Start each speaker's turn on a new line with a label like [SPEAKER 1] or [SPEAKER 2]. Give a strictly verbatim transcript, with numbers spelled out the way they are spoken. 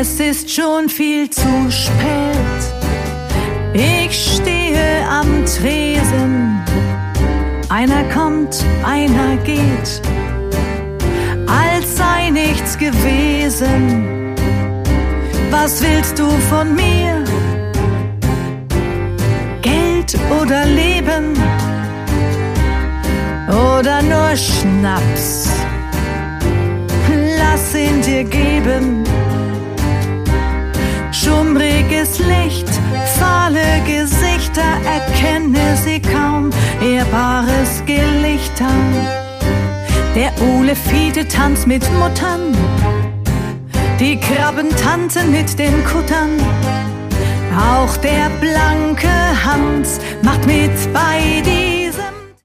[SPEAKER 1] Es ist schon viel zu spät. Ich stehe am Tresen. Einer kommt, einer geht, als sei nichts gewesen. Was willst du von mir? Geld oder Leben? Oder nur Schnaps? Lass ihn dir geben. Schummriges Licht, fahle Gesichter, erkenne sie kaum, ehrbares Gelichter. Der Olefide tanzt mit Muttern, die Krabbentanten mit den Kuttern. Auch der blanke Hans macht mit bei dir.